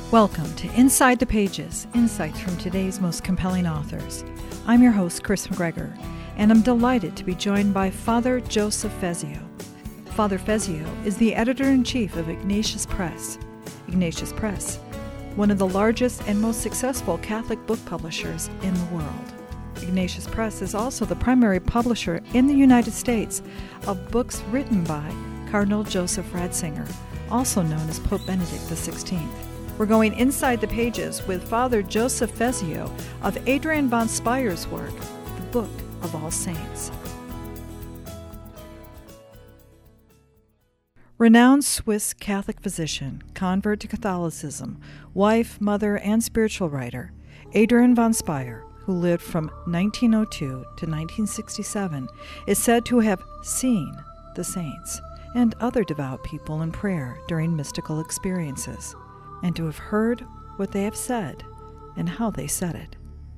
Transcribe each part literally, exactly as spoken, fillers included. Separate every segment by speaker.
Speaker 1: Welcome to Inside the Pages, insights from today's most compelling authors. I'm your host, Chris McGregor, and I'm delighted to be joined by Father Joseph Fezio. Father Fezio is the editor-in-chief of Ignatius Press. Ignatius Press, one of the largest and most successful Catholic book publishers in the world. Ignatius Press is also the primary publisher in the United States of books written by Cardinal Joseph Ratzinger, also known as Pope Benedict the sixteenth. We're going inside the pages with Father Joseph Fezio of Adrian von Speier's work, The Book of All Saints. Renowned Swiss Catholic physician, convert to Catholicism, wife, mother, and spiritual writer, Adrian von Speier, who lived from nineteen oh two to nineteen sixty-seven, is said to have seen the saints and other devout people in prayer during mystical experiences, and to have heard what they have said and how they said it.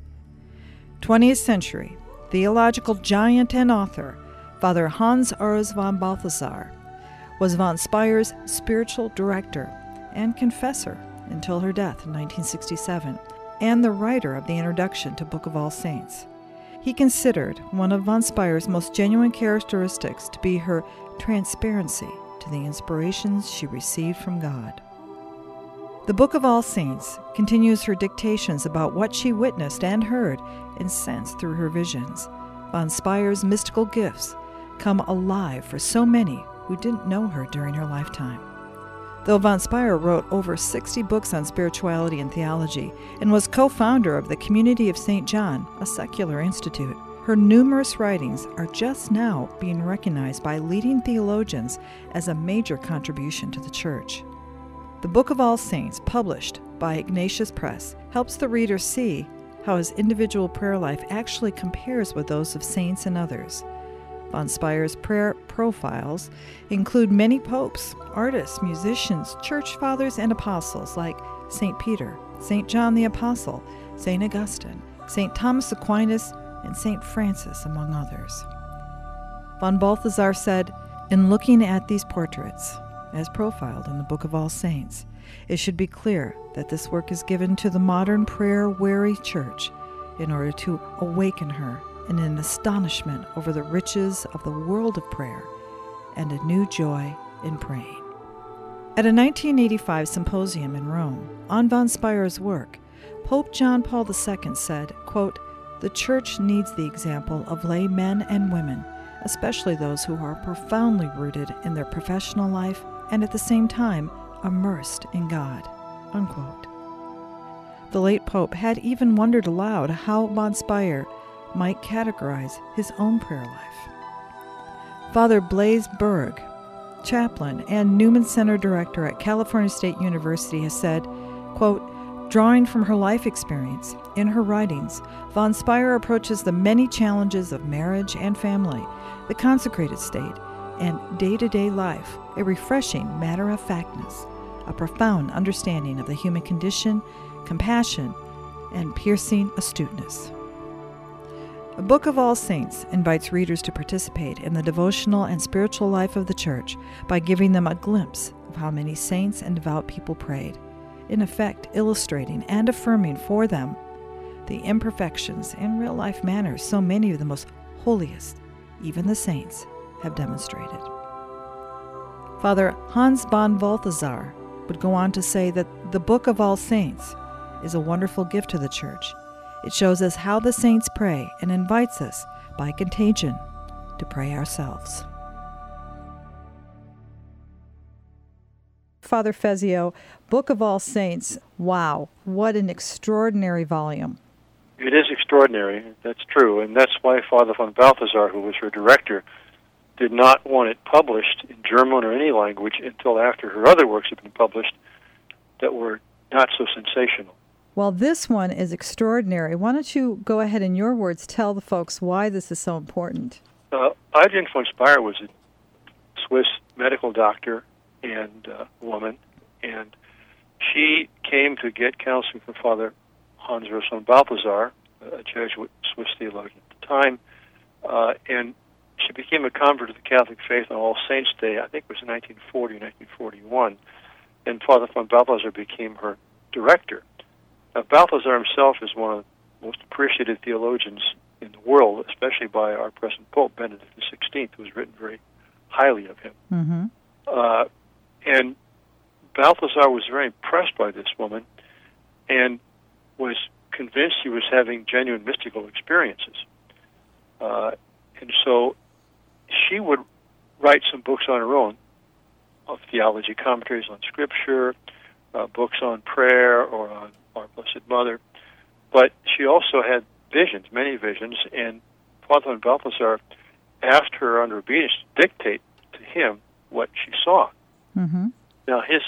Speaker 1: twentieth century theological giant and author, Father Hans Urs von Balthasar, was von Speier's spiritual director and confessor until her death in nineteen sixty-seven, and the writer of the introduction to Book of All Saints. He considered one of von Speier's most genuine characteristics to be her transparency to the inspirations she received from God. The Book of All Saints continues her dictations about what she witnessed and heard and sensed through her visions. Von Speier's mystical gifts come alive for so many who didn't know her during her lifetime. Though von Speier wrote over sixty books on spirituality and theology and was co-founder of the Community of Saint John, a secular institute, her numerous writings are just now being recognized by leading theologians as a major contribution to the Church. The Book of All Saints, published by Ignatius Press, helps the reader see how his individual prayer life actually compares with those of saints and others. Von Speier's prayer profiles include many popes, artists, musicians, church fathers, and apostles like Saint Peter, Saint John the Apostle, Saint Augustine, Saint Thomas Aquinas, and Saint Francis, among others. Von Balthasar said, "In looking at these portraits, as profiled in the Book of All Saints, it should be clear that this work is given to the modern prayer-weary church in order to awaken her in an astonishment over the riches of the world of prayer and a new joy in praying." At a nineteen eighty-five symposium in Rome on von Speier's work, Pope John Paul the Second said, quote, "The Church needs the example of lay men and women, especially those who are profoundly rooted in their professional life and at the same time immersed in God," unquote. The late Pope had even wondered aloud how von Speier might categorize his own prayer life. Father Blaise Berg, chaplain and Newman Center director at California State University, has said, quote, "Drawing from her life experience in her writings, von Speier approaches the many challenges of marriage and family, the consecrated state, and day-to-day life, a refreshing matter-of-factness, a profound understanding of the human condition, compassion, and piercing astuteness." The Book of All Saints invites readers to participate in the devotional and spiritual life of the Church by giving them a glimpse of how many saints and devout people prayed, in effect illustrating and affirming for them the imperfections and real-life manners so many of the most holiest, even the saints, have demonstrated. Father Hans von Balthasar would go on to say that the Book of All Saints is a wonderful gift to the Church. It shows us how the saints pray and invites us, by contagion, to pray ourselves. Father Fezio, Book of All Saints, wow, what an extraordinary volume.
Speaker 2: It is extraordinary, that's true, and that's why Father von Balthasar, who was her director, did not want it published in German or any language until after her other works had been published that were not so sensational.
Speaker 1: Well, this one is extraordinary. Why don't you go ahead, in your words, tell the folks why this is so important?
Speaker 2: Uh, Adrian von Speier was a Swiss medical doctor and uh, woman, and she came to get counseling from Father Hans Urs von Balthasar, a Jesuit Swiss theologian at the time, uh, and she became a convert to the Catholic faith on All Saints' Day. I think it was in nineteen forty, nineteen forty-one, and Father von Balthasar became her director. Now, Balthasar himself is one of the most appreciated theologians in the world, especially by our present Pope, Benedict the sixteenth, who has written very highly of him.
Speaker 1: Mm-hmm.
Speaker 2: Uh, and Balthasar was very impressed by this woman and was convinced she was having genuine mystical experiences. Uh, and so she would write some books on her own, of theology, commentaries on Scripture, uh, books on prayer or on Our Blessed Mother. But she also had visions, many visions, and Father Balthasar asked her under obedience to dictate to him what she saw.
Speaker 1: Mm-hmm.
Speaker 2: Now, his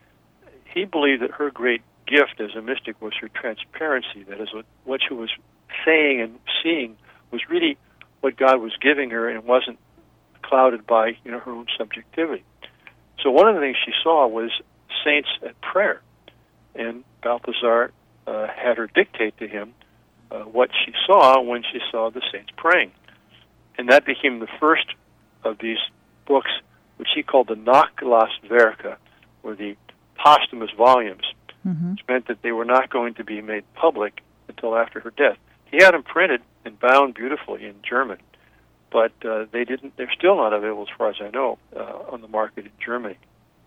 Speaker 2: he believed that her great gift as a mystic was her transparency. That is, what, what she was saying and seeing was really what God was giving her, and wasn't clouded by, you know, her own subjectivity. So one of the things she saw was saints at prayer, and Balthasar uh, had her dictate to him uh, what she saw when she saw the saints praying. And that became the first of these books, which he called the Nachlass Werke, or the posthumous volumes,
Speaker 1: mm-hmm.
Speaker 2: which meant that they were not going to be made public until after her death. He had them printed and bound beautifully in German, but uh, they didn't. They're still not available, as far as I know, uh, on the market in Germany.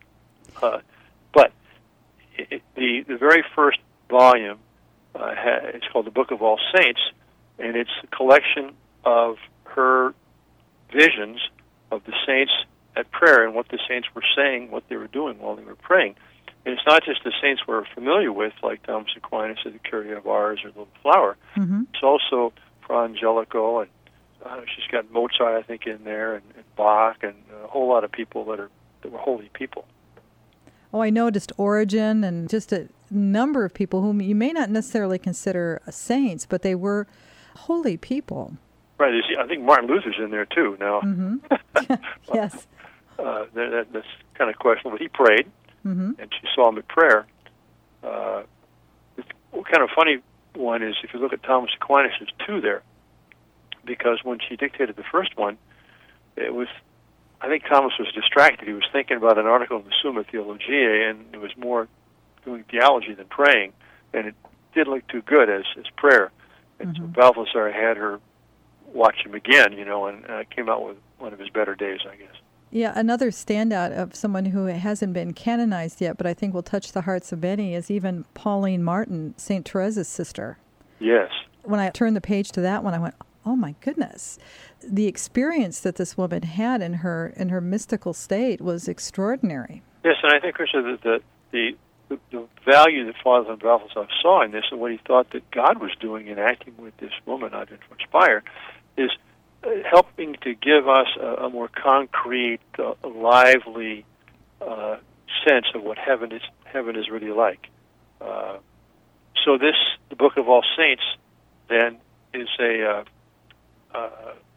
Speaker 2: Uh, but it, the the very first volume, uh, ha, it's called the Book of All Saints, and it's a collection of her visions of the saints at prayer and what the saints were saying, what they were doing while they were praying. And it's not just the saints we're familiar with, like Thomas Aquinas or the Curie of Ars or Little Flower.
Speaker 1: Mm-hmm.
Speaker 2: It's also Fra Angelico, and uh, she's got Mozart, I think, in there, and, and Bach, and a whole lot of people that are that were holy people.
Speaker 1: Oh, I noticed Origen and just a number of people whom you may not necessarily consider saints, but they were holy people.
Speaker 2: Right. You see, I think Martin Luther's in there, too, now.
Speaker 1: Mm-hmm. Yes.
Speaker 2: Uh, that, that's kind of questionable. But he prayed,
Speaker 1: mm-hmm.
Speaker 2: and she saw him at prayer. Uh, the kind of funny one is, if you look at Thomas Aquinas, there's two there, because when she dictated the first one, it was, I think Thomas was distracted. He was thinking about an article in the Summa Theologiae, and it was more doing theology than praying, and it didn't look too good as, as prayer. And
Speaker 1: mm-hmm.
Speaker 2: so Balthasar had her watch him again, you know, and uh, came out with one of his better days, I guess.
Speaker 1: Yeah, another standout of someone who hasn't been canonized yet, but I think will touch the hearts of many, is even Pauline Martin, Saint Teresa's sister.
Speaker 2: Yes.
Speaker 1: When I turned the page to that one, I went, oh my goodness. The experience that this woman had in her in her mystical state was extraordinary.
Speaker 2: Yes, and I think, Krista, that the, the, the, the value that Father Balthasar saw in this, and what he thought that God was doing in acting with this woman, Adrienne von Speyer, is uh, helping to give us a, a more concrete, uh, lively uh, sense of what heaven is heaven is really like. Uh, so this, the Book of All Saints, then, is a, uh, uh,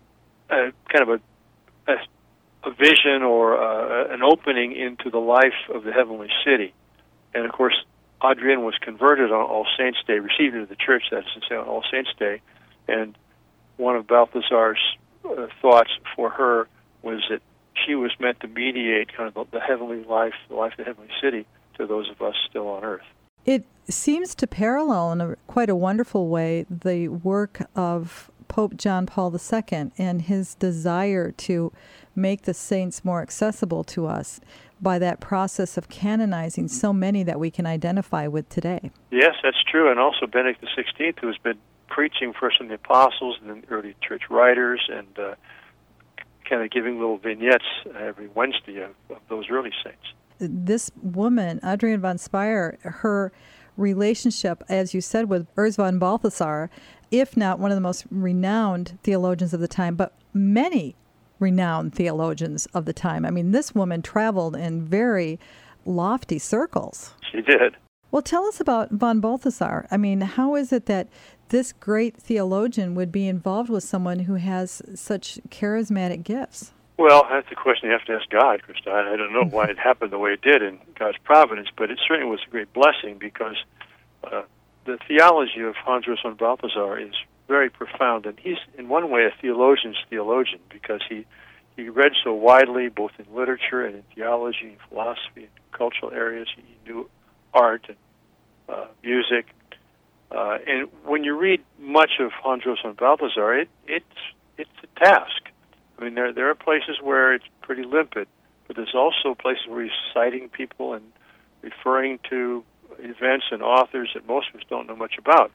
Speaker 2: a kind of a, a, a vision or uh, an opening into the life of the heavenly city. And, of course, Adrienne was converted on All Saints' Day, received into the church, that is to say, on All Saints' Day, and one of Balthasar's uh, thoughts for her was that she was meant to mediate kind of the, the heavenly life, the life of the heavenly city, to those of us still on earth.
Speaker 1: It seems to parallel in a, quite a wonderful way the work of Pope John Paul the Second and his desire to make the saints more accessible to us by that process of canonizing so many that we can identify with today.
Speaker 2: Yes, that's true, and also Benedict the sixteenth, who has been preaching first from the apostles and then early church writers, and uh, kind of giving little vignettes every Wednesday of, of those early saints.
Speaker 1: This woman, Adrienne von Speyer, her relationship, as you said, with Urs von Balthasar, if not one of the most renowned theologians of the time, but many renowned theologians of the time. I mean, this woman traveled in very lofty circles.
Speaker 2: She did.
Speaker 1: Well, tell us about von Balthasar. I mean, how is it that this great theologian would be involved with someone who has such charismatic gifts?
Speaker 2: Well, that's a question you have to ask God, Krista. I don't know why it happened the way it did in God's providence, but it certainly was a great blessing, because uh, the theology of Hans Urs von Balthasar is very profound, and he's in one way a theologian's theologian, because he, he read so widely, both in literature and in theology and philosophy and cultural areas. He knew art and uh, music. Uh, and when you read much of Hans Urs von Balthasar, it, it's it's a task. I mean, there there are places where it's pretty limpid, but there's also places where he's citing people and referring to events and authors that most of us don't know much about.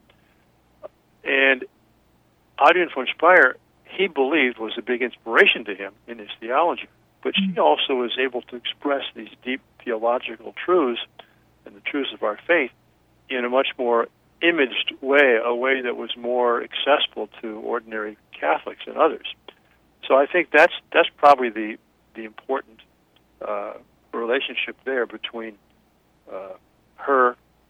Speaker 2: And Adrienne von Speyr, he believed, was a big inspiration to him in his theology. But she also was able to express these deep theological truths and the truths of our faith in a much more imaged way, a way that was more accessible to ordinary Catholics and others. So I think that's that's probably the the important uh, relationship there between uh, her,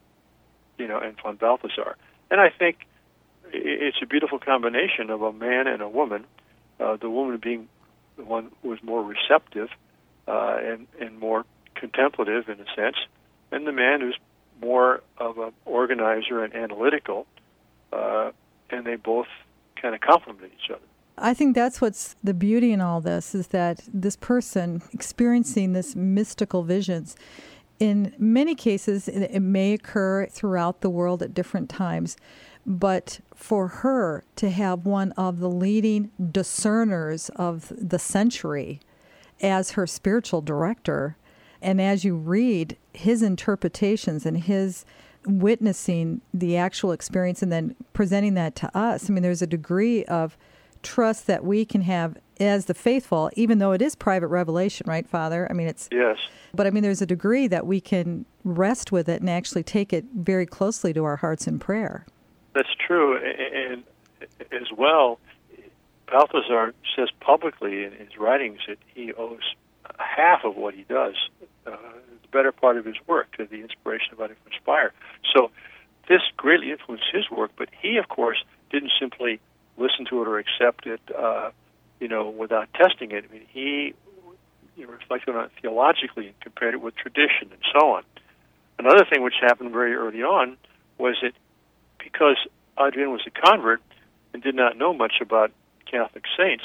Speaker 2: you know, and von Balthasar. And I think it's a beautiful combination of a man and a woman. Uh, the woman being the one who was more receptive uh, and and more contemplative in a sense, and the man who's more of an organizer and analytical, uh, and they both kind of complement each other.
Speaker 1: I think that's what's the beauty in all this, is that this person experiencing this mystical visions, in many cases it, it may occur throughout the world at different times, but for her to have one of the leading discerners of the century as her spiritual director, and as you read his interpretations and his witnessing the actual experience and then presenting that to us, I mean, there's a degree of trust that we can have as the faithful, even though it is private revelation, right, Father? I mean, it's...
Speaker 2: Yes.
Speaker 1: But, I mean, there's a degree that we can rest with it and actually take it very closely to our hearts in prayer. That's
Speaker 2: true. And as well, Balthasar says publicly in his writings that he owes half of what he does, uh, the better part of his work, to the inspiration of Adrienne von Speyr. So this greatly influenced his work, but he, of course, didn't simply listen to it or accept it, uh, you know, without testing it. I mean, he you know, reflected on it theologically and compared it with tradition and so on. Another thing which happened very early on was that because Adrienne was a convert and did not know much about Catholic saints,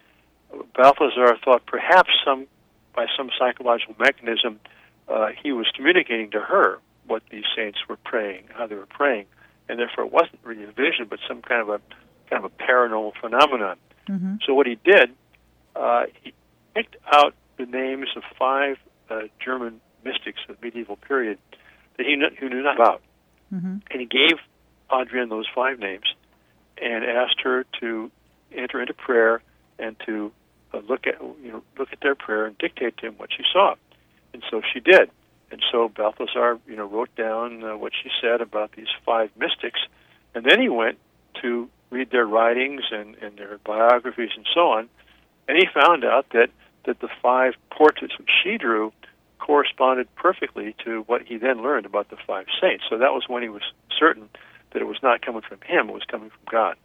Speaker 2: Balthasar thought perhaps some, by some psychological mechanism, uh, he was communicating to her what these saints were praying, how they were praying, and therefore it wasn't really a vision, but some kind of a kind of a paranormal phenomenon. Mm-hmm. So what he did, uh, he picked out the names of five uh, German mystics of the medieval period that he knew, who knew nothing about, mm-hmm. and he gave Adrienne those five names and asked her to enter into prayer and to uh, look at you know look at their prayer and dictate to him what she saw. And so she did. And so Balthasar, you know, wrote down uh, what she said about these five mystics, and then he went to read their writings and, and their biographies and so on, and he found out that, that the five portraits which she drew corresponded perfectly to what he then learned about the five saints. So that was when he was certain that it was not coming from him, it was coming from God.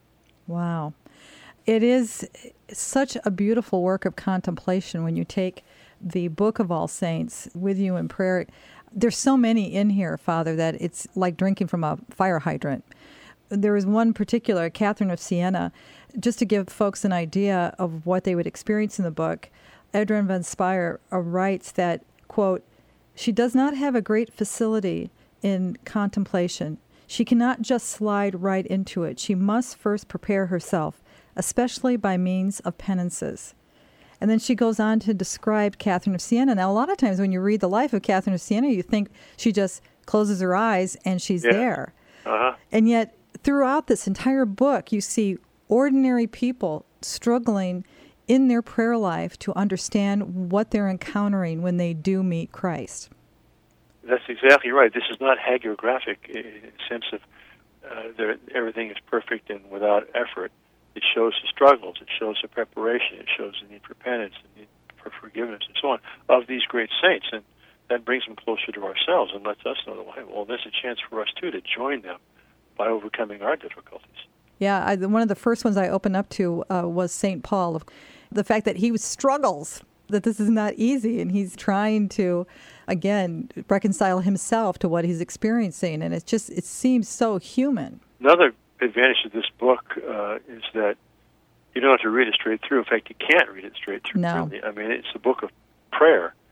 Speaker 2: Wow. It is such a beautiful work of contemplation when you take the Book of All Saints with you in prayer. There's so many in here, Father, that it's like drinking from a fire hydrant. There is one particular, Catherine of Siena, just to give folks an idea of what they would experience in the book. Adrienne von Speyr uh, writes that, quote, she does not have a great facility in contemplation. She cannot just slide right into it. She must first prepare herself, especially by means of penances. And then she goes on to describe Catherine of Siena. Now, a lot of times when you read the life of Catherine of Siena, you think she just closes her eyes and she's yeah. there. Uh-huh. And yet, throughout this entire book, you see ordinary people struggling in their prayer life to understand what they're encountering when they do meet Christ. That's exactly right. This is not hagiographic in the sense of uh, everything is perfect and without effort. It shows the struggles. It shows the preparation. It shows the need for penance, the need for forgiveness, and so on, of these great saints. And that brings them closer to ourselves and lets us know that, well, there's a chance for us, too, to join them by overcoming our difficulties. Yeah, I, one of the first ones I opened up to uh, was Saint Paul. The fact that he struggles, that this is not easy, and he's trying to, again, reconcile himself to what he's experiencing, and it just it seems so human. Another advantage of this book uh, is that you don't have to read it straight through. In fact, you can't read it straight through. No. Really. I mean, it's a book of prayer,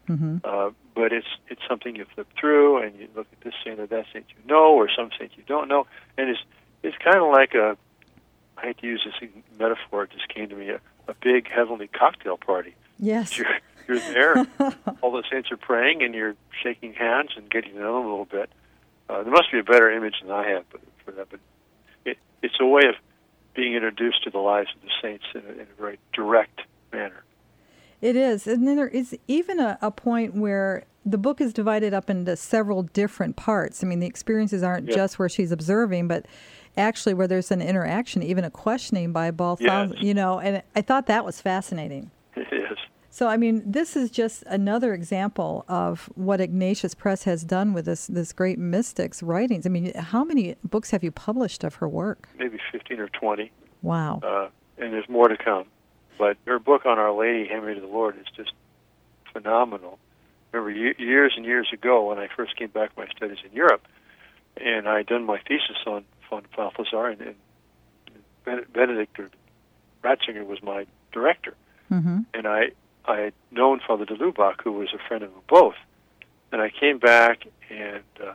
Speaker 1: Mm-hmm.
Speaker 2: Uh, but it's it's something you flip through, and you look at this saint or that saint you know, or some saint you don't know, and it's it's kind of like a, I hate to use this metaphor, it just came to me, a, a big heavenly cocktail party.
Speaker 1: Yes.
Speaker 2: You're, you're there, all the saints are praying, and you're shaking hands and getting to know them a little bit. Uh, there must be a better image than I have but, for that, but it, it's a way of being introduced to the lives of the saints in a, in a very direct manner.
Speaker 1: It is. And then there is even a, a point where the book is divided up into several different parts. I mean, the experiences aren't
Speaker 2: Yes.
Speaker 1: just where she's observing, but actually where there's an interaction, even a questioning by Balthazar,
Speaker 2: Yes.
Speaker 1: you know, and I thought that was fascinating.
Speaker 2: It is.
Speaker 1: So, I mean, this is just another example of what Ignatius Press has done with this this great mystic's writings. I mean, how many books have you published of her work?
Speaker 2: Maybe fifteen or twenty,
Speaker 1: Wow.
Speaker 2: uh, and there's more to come. But her book on Our Lady, Handmaid of the Lord, is just phenomenal. Remember, ye- years and years ago, when I first came back from my studies in Europe, and I had done my thesis on on Balthazar, and, and Ben- Benedict or Ratzinger was my director,
Speaker 1: Mm-hmm.
Speaker 2: and I I had known Father de Lubac, who was a friend of them both, and I came back, and uh,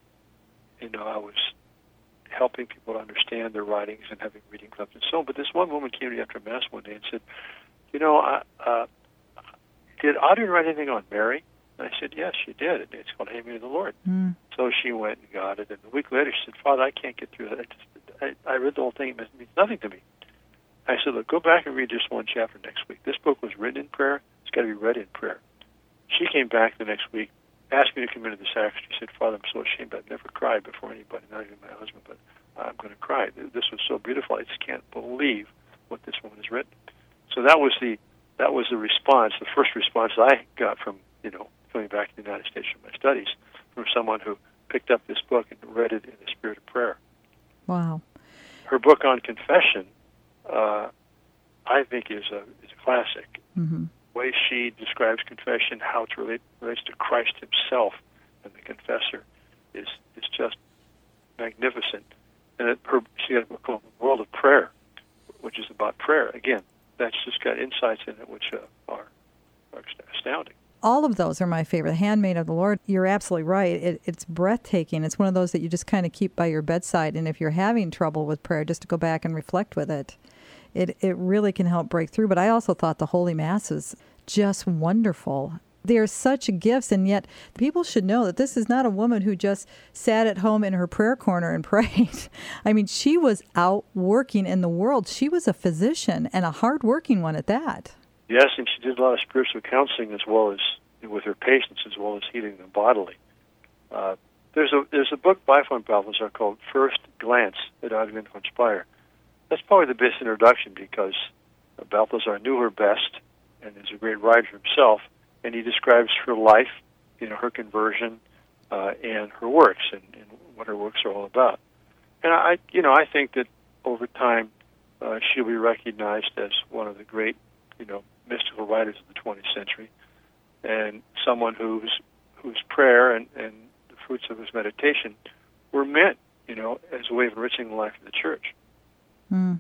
Speaker 2: you know I was helping people to understand their writings and having reading clubs and so on. But this one woman came to me after Mass one day and said, you know, I, uh, did Audrey write anything on Mary? And I said, yes, she did. It's called Handmaid of the Lord.
Speaker 1: Mm.
Speaker 2: So she went and got it. And a week later, she said, Father, I can't get through that. I, just, I, I read the whole thing. It means nothing to me. I said, look, go back and read just one chapter next week. This book was written in prayer. It's got to be read in prayer. She came back the next week, asked me to come into the sacristy. She said, Father, I'm so ashamed. I've never cried before anybody, not even my husband, but I'm going to cry. This was so beautiful. I just can't believe what this woman has written. So that was the that was the response, the first response I got from, you know, coming back to the United States from my studies, from someone who picked up this book and read it in the spirit of prayer.
Speaker 1: Wow.
Speaker 2: Her book on confession, uh, I think, is a is a classic.
Speaker 1: Mm-hmm.
Speaker 2: The way she describes confession, how it relate, relates to Christ himself and the confessor, is is just magnificent. And it, her, she has a book called World of Prayer, which is about prayer. Again, that's just got insights in it which uh, are, are astounding.
Speaker 1: All of those are my favorite. Handmaid of the Lord, you're absolutely right. It, it's breathtaking. It's one of those that you just kind of keep by your bedside. And if you're having trouble with prayer, just to go back and reflect with it, it, it really can help break through. But I also thought the Holy Mass is just wonderful. They are such gifts, and yet people should know that this is not a woman who just sat at home in her prayer corner and prayed. I mean, she was out working in the world. She was a physician, and a hard-working one at that.
Speaker 2: Yes, and she did a lot of spiritual counseling as well as with her patients, as well as healing them bodily. Uh, there's a there's a book by Von Balthasar called First Glance at Adrienne von Speyer. That's probably the best introduction because Balthasar knew her best and is a great writer himself. And he describes her life, you know, her conversion, uh, and her works, and, and what her works are all about. And I, you know, I think that over time uh, she'll be recognized as one of the great, you know, mystical writers of the twentieth century, and someone whose whose prayer and, and the fruits of his meditation were meant, you know, as a way of enriching the life of the Church.
Speaker 1: Mm.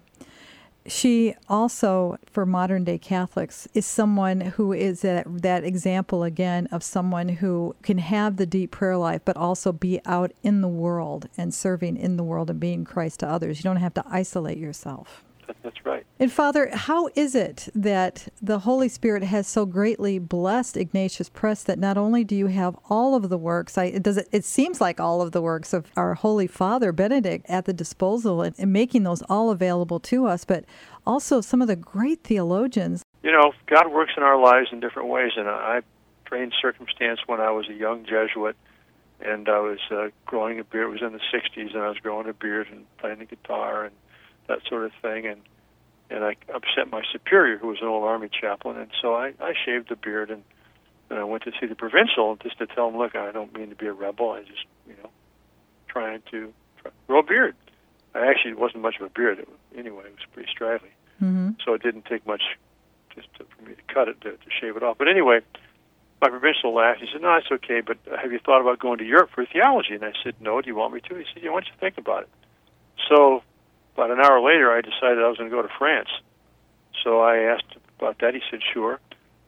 Speaker 1: She also, for modern-day Catholics, is someone who is that, that example, again, of someone who can have the deep prayer life, but also be out in the world and serving in the world and being Christ to others. You don't have to isolate yourself.
Speaker 2: That, that's right.
Speaker 1: And Father, how is it that the Holy Spirit has so greatly blessed Ignatius Press that not only do you have all of the works, I, it, does it, it seems like all of the works of our Holy Father, Benedict, at the disposal and, and making those all available to us, but also some of the great theologians.
Speaker 2: You know, God works in our lives in different ways, and I trained circumstance when I was a young Jesuit, and I was uh, growing a beard. It was in the sixties, and I was growing a beard and playing the guitar and that sort of thing, and and I upset my superior, who was an old army chaplain, and so I, I shaved the beard, and, and I went to see the provincial just to tell him, look, I don't mean to be a rebel, I just, you know, trying to try, grow a beard. I actually, it wasn't much of a beard, it was, anyway, it was pretty straggly,
Speaker 1: Mm-hmm.
Speaker 2: so it didn't take much just to, for me to cut it, to, to shave it off. But anyway, my provincial laughed. He said, no, it's okay, but have you thought about going to Europe for theology? And I said, no, do you want me to? He said, yeah, why don't you think about it? So about an hour later, I decided I was going to go to France. So I asked about that. He said, sure.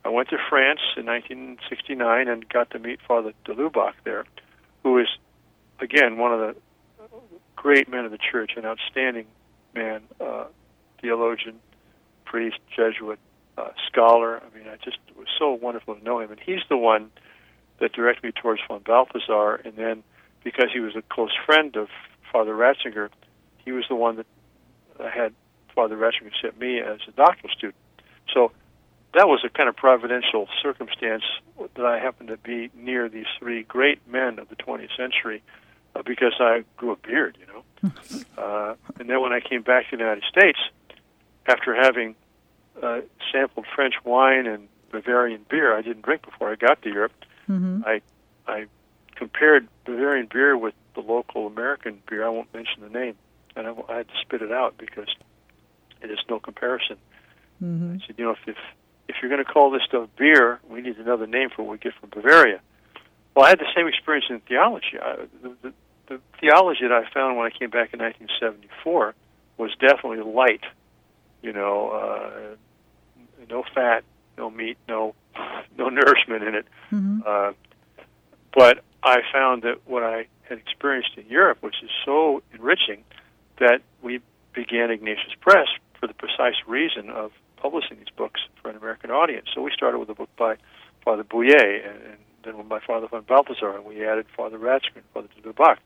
Speaker 2: I went to France in nineteen sixty-nine and got to meet Father de Lubac there, who is, again, one of the great men of the church, an outstanding man, uh, theologian, priest, Jesuit, uh, scholar. I mean, I just, it was so wonderful to know him. And he's the one that directed me towards von Balthasar, and then because he was a close friend of Father Ratzinger, he was the one that uh, had Father Ratzinger sent me as a doctoral student. So that was a kind of providential circumstance that I happened to be near these three great men of the twentieth century uh, because I grew a beard, you know. uh, and then when I came back to the United States, after having uh, sampled French wine and Bavarian beer, I didn't drink before I got to Europe.
Speaker 1: Mm-hmm.
Speaker 2: I I compared Bavarian beer with the local American beer. I won't mention the name, and I, I had to spit it out because it is no comparison.
Speaker 1: Mm-hmm.
Speaker 2: I said, you know, if, if if you're going to call this stuff beer, we need another name for what we get from Bavaria. Well, I had the same experience in theology. I, the, the, the theology that I found when I came back in nineteen seventy-four was definitely light. You know, uh, no fat, no meat, no no nourishment in it.
Speaker 1: Mm-hmm.
Speaker 2: Uh, but I found that what I had experienced in Europe, which is so enriching, that we began Ignatius Press for the precise reason of publishing these books for an American audience. So we started with a book by Father Bouillet, and, and then one by Father von Balthasar, and we added Father Ratzinger and Father de Lubac.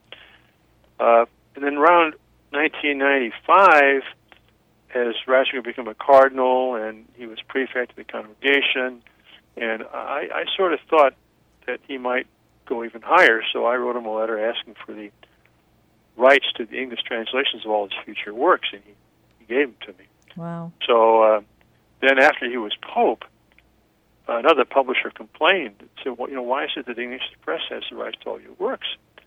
Speaker 2: Uh, and then around nineteen ninety-five, as Ratzinger became a cardinal, and he was prefect of the congregation, and I, I sort of thought that he might go even higher, so I wrote him a letter asking for the rights to the English translations of all his future works, and he, he gave them to me.
Speaker 1: Wow.
Speaker 2: So uh, then after he was Pope, another publisher complained and said, well, you know, why is it that the Ignatius Press has the rights to all your works?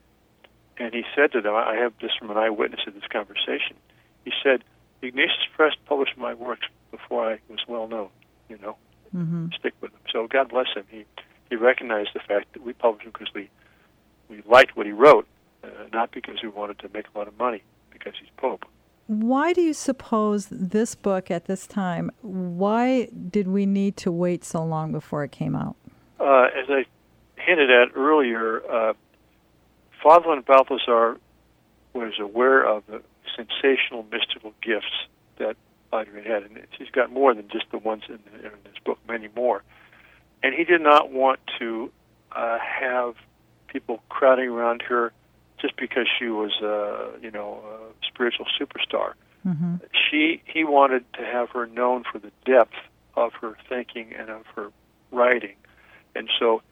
Speaker 2: And he said to them, I have this from an eyewitness of this conversation, he said, the Ignatius Press published my works before I was well known, you know,
Speaker 1: Mm-hmm.
Speaker 2: stick with him. So God bless him. He he recognized the fact that we published him because we, we liked what he wrote, uh, not because we wanted to make a lot of money, because he's Pope.
Speaker 1: Why do you suppose this book at this time, why did we need to wait so long before it came out?
Speaker 2: Uh, as I hinted at earlier, uh, Father von Balthasar was aware of the sensational mystical gifts that Adrienne had, and she's got more than just the ones in, in this book, many more. And he did not want to uh, have people crowding around her just because she was, uh, you know, a spiritual superstar.
Speaker 1: Mm-hmm.
Speaker 2: She, he wanted to have her known for the depth of her thinking and of her writing, and so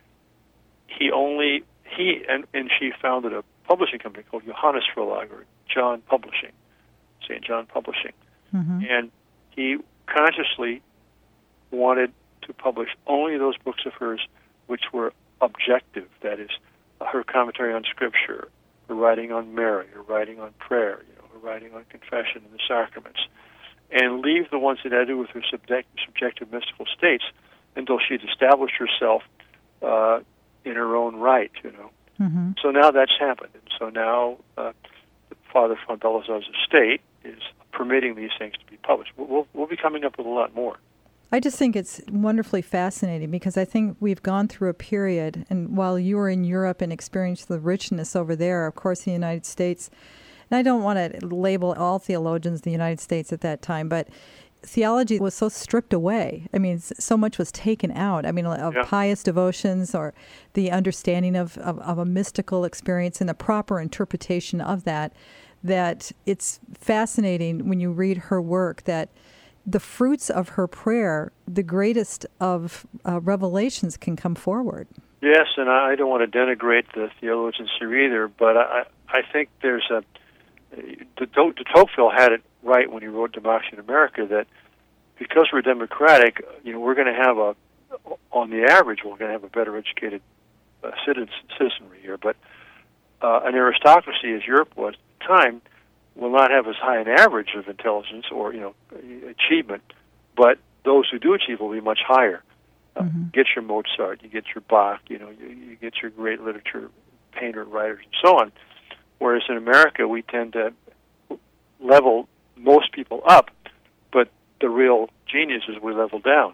Speaker 2: he only he and, and she founded a publishing company called Johannes Verlag, or John Publishing, Saint John Publishing,
Speaker 1: Mm-hmm.
Speaker 2: and he consciously wanted to publish only those books of hers which were objective. That is, her commentary on Scripture, her writing on Mary, her writing on prayer, you know, her writing on confession and the sacraments, and leave the ones that had to do with her subject, subjective mystical states until she'd established herself uh, in her own right, you know.
Speaker 1: Mm-hmm.
Speaker 2: So now that's happened. And so now uh, Father von Balthasar's estate is permitting these things to be published. We'll, we'll be coming up with a lot more.
Speaker 1: I just think it's wonderfully fascinating because I think we've gone through a period, and while you were in Europe and experienced the richness over there, of course, in the United States, and I don't want to label all theologians in the United States at that time, but theology was so stripped away. I mean, so much was taken out. I mean, of
Speaker 2: yeah.
Speaker 1: pious devotions or the understanding of, of, of a mystical experience and the proper interpretation of that, that it's fascinating when you read her work that the fruits of her prayer, the greatest of uh, revelations can come forward.
Speaker 2: Yes, and I don't want to denigrate the theologians here either, but I, I think there's a... De, de Tocqueville had it right when he wrote Democracy in America that because we're democratic, you know, we're going to have a, on the average, we're going to have a better educated uh, citizen, citizenry here, but uh, an aristocracy, as Europe was at the time, will not have as high an average of intelligence or, you know, achievement, but those who do achieve will be much higher. Uh,
Speaker 1: Mm-hmm.
Speaker 2: You get your Mozart, you get your Bach, you know, you, you get your great literature painter, writers, and so on. Whereas in America, we tend to level most people up, but the real geniuses we level down.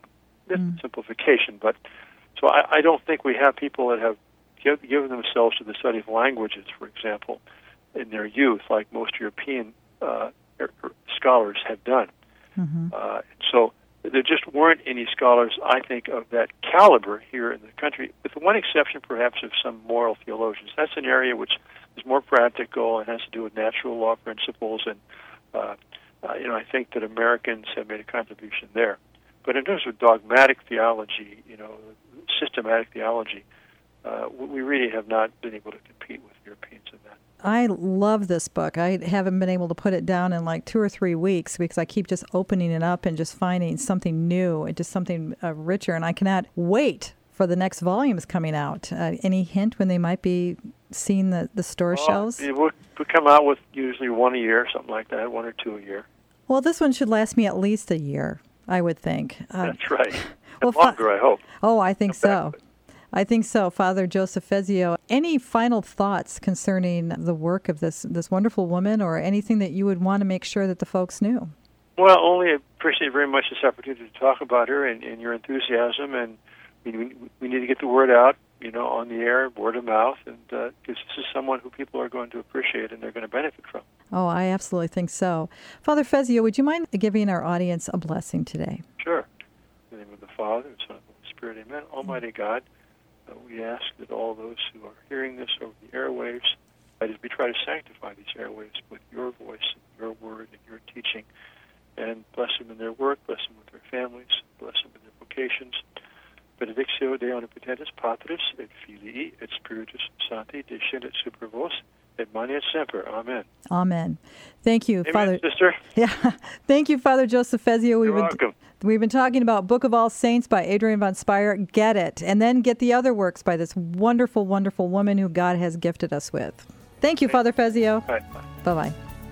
Speaker 2: that's
Speaker 1: Mm.
Speaker 2: a simplification, but so I, I don't think we have people that have give, given themselves to the study of languages, for example, in their youth, like most European uh, er, er, scholars have done.
Speaker 1: Mm-hmm.
Speaker 2: Uh, so there just weren't any scholars, I think, of that caliber here in the country, with the one exception, perhaps, of some moral theologians. That's an area which is more practical and has to do with natural law principles, and uh, uh, you know, I think that Americans have made a contribution there. But in terms of dogmatic theology, you know, systematic theology, uh, we really have not been able to compete with Europeans in that.
Speaker 1: I love this book. I haven't been able to put it down in like two or three weeks because I keep just opening it up and just finding something new and just something uh, richer. And I cannot wait for the next volumes coming out. Uh, any hint when they might be seeing the, the store
Speaker 2: well,
Speaker 1: shelves?
Speaker 2: It would come out with usually one a year, something like that, one or two a year.
Speaker 1: Well, this one should last me at least a year, I would think. Uh,
Speaker 2: That's right.
Speaker 1: well,
Speaker 2: longer,
Speaker 1: fa-
Speaker 2: I hope.
Speaker 1: Oh, I think
Speaker 2: Come
Speaker 1: so. I think so. Father Joseph Fezio, any final thoughts concerning the work of this this wonderful woman, or anything that you would want to make sure that the folks knew?
Speaker 2: Well, only appreciate very much this opportunity to talk about her and, and your enthusiasm, and we, we need to get the word out, you know, on the air, word of mouth, and because uh, this is someone who people are going to appreciate and they're going to benefit from.
Speaker 1: Oh, I absolutely think so. Father Fezio, would you mind giving our audience a blessing today?
Speaker 2: Sure. In the name of the Father, and Son, and Holy Spirit, amen. Almighty God, uh, we ask that all those who are hearing this over the airwaves, that is, we try to sanctify these airwaves with your voice, and your word, and your teaching, and bless them in their work, bless them with their families, bless them in their vocations. Benedictio Dei Omnipotentus Patris, et Filii, et Spiritus Sancti, descendet super vos, et manet semper. Amen.
Speaker 1: Amen. Thank you,
Speaker 2: Amen,
Speaker 1: Father.
Speaker 2: sister.
Speaker 1: Yeah. Thank you, Father Joseph Fezio.
Speaker 2: You're
Speaker 1: We've
Speaker 2: welcome.
Speaker 1: Been, we've been talking about Book of All Saints by Adrian von Spire. Get it. And then get the other works by this wonderful, wonderful woman who God has gifted us with. Thank you, Father Fezio.
Speaker 2: Bye.
Speaker 1: Bye-bye.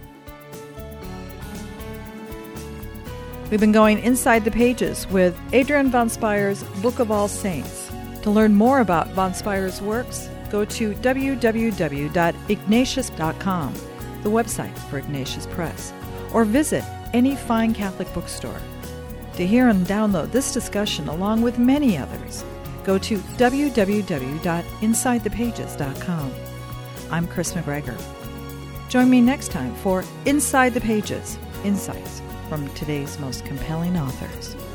Speaker 1: We've been going inside the pages with Adrian von Spire's Book of All Saints. To learn more about von Spire's works, go to w w w dot ignatius dot com, the website for Ignatius Press, or visit any fine Catholic bookstore. To hear and download this discussion along with many others, go to w w w dot inside the pages dot com. I'm Chris McGregor. Join me next time for Inside the Pages, Insights from today's most compelling authors.